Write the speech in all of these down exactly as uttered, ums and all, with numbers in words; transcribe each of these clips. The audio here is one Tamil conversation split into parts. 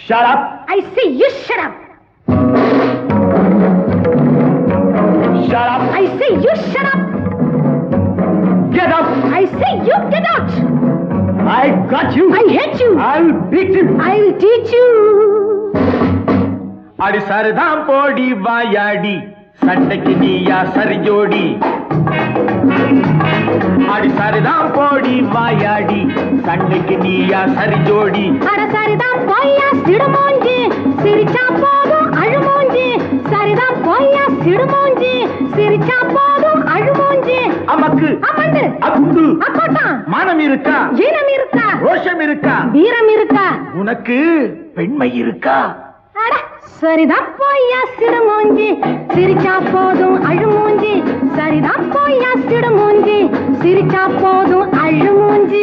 Shut up. I say you shut up. Shut up. I say you shut up. Get up. I say you get out. I got you. I hate you. I'll beat you. I'll teach you. அடி சரதாம் போடி வாயாடி சண்டைக்கு நீயா சரி ஜோடி அடி சரதாம் போடி வாயாடி சண்டைக்கு நீயா சரி ஜோடி அட சரிதான் போய்யா சிடுமோஞ்சி சிரிச்சா போதும் அழுமோஞ்சி சரிதான் போய்யா சிடுமோஞ்சி சிரிச்சா போதும் அழுமோஞ்சி அமக்கு அமண்டு அகுண்டு அக்கோட்டான் மானம் இருக்கா ஈனம் இருக்கா ரோஷம் இருக்கா வீரம் இருக்கா உனக்கு பெண்மை இருக்கா அட சரிதான் போய்யா சிடுமோஞ்சி சிரிச்சா போதும் அழுமோஞ்சி சரிதான் போய்யா சிடுமோஞ்சி சிரிச்சா போதும் அழுமோஞ்சி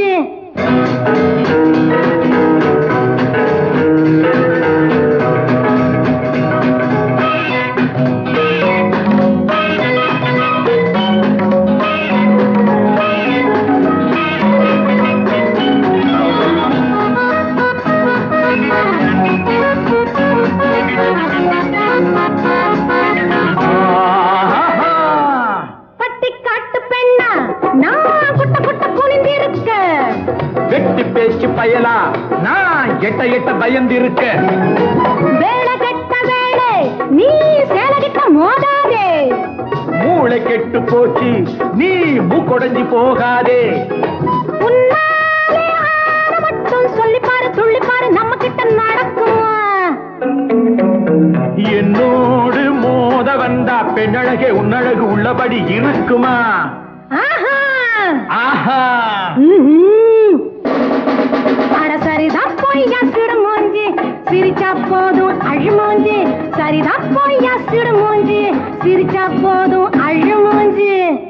பயலா நான் எட்ட எட்ட பயந்திருக்க வேலை கெட்ட வேலை நீ சேலை கிட்ட மோதாதே மூளை கெட்டு போச்சு நீ மூக்கொடைஞ்சி போகாதே உன்னாலே ஆட மட்டும் சொல்லிப்பாரு துள்ளிப்பாரு நம்ம கிட்ட நடக்குமா என்னோடு மோத வந்தா பெண்ணழகே உன்னழகு உள்ளபடி இருக்குமா ஆஹா ஆஹா சரிதான் போய்யா சிடுமோஞ்சி சிரிச்சா போதும் அழுமோஞ்சி சரிதான் போய்யா சிடுமோஞ்சி சிரிச்சா போதும் அழுமோஞ்சி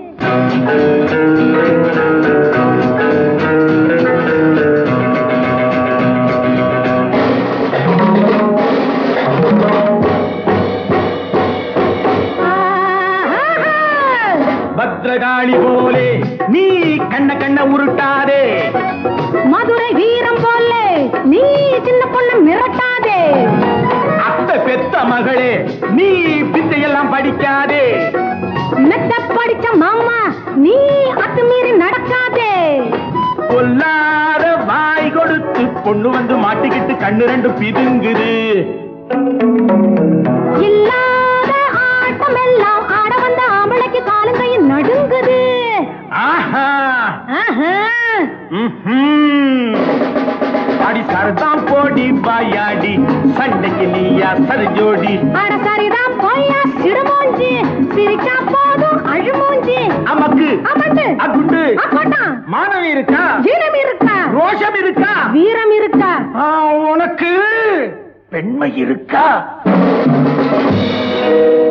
பத்ரகாளி போலே நீ கண்ண கண்ண உருட்டாதே மதுரை வீரம் போலே நீ சின்ன பொண்ணு மிரட்டாதே அத்த பெத்த மகளே நீ வித்தையெல்லாம் படிக்காதே மெத்த படிச்ச மாமா நீ அத்துமீறி நடக்காதே கொல்லாத வாய் கொடுத்து பொண்ணு வந்து மாட்டிக்கிட்டு கண்ணு ரெண்டு பிதுங்குது இல்லாத ஆட்டம் எல்லாம் ஆட வந்த ஆம்பளைக்கு காலங்கையில் நடுங்குது ஆஹா ஆஹா அடி சரதாம் போடி வாயாடி சண்டைக்கு நீயா சரி ஜோடி அட சரிதான் போய்யா சிடுமோஞ்சி சிரிச்சா போதும் அழுமோஞ்சி அமக்கு அமண்டு அகுண்டு அக்கோட்டான் மானம் இருக்கா ஈனம் இருக்கா ரோஷம் இருக்கா வீரம் இருக்கா உனக்கு பெண்மை இருக்கா